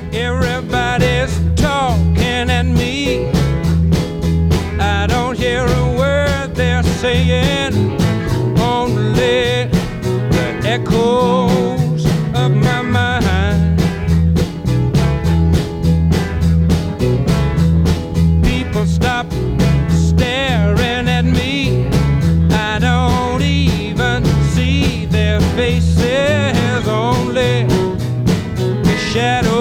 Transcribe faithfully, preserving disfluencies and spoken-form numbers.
Everybody's talking at me. I don't hear a word they're saying, only the echoes of my mind. People stop staring at me. I don't even see their faces, only the shadows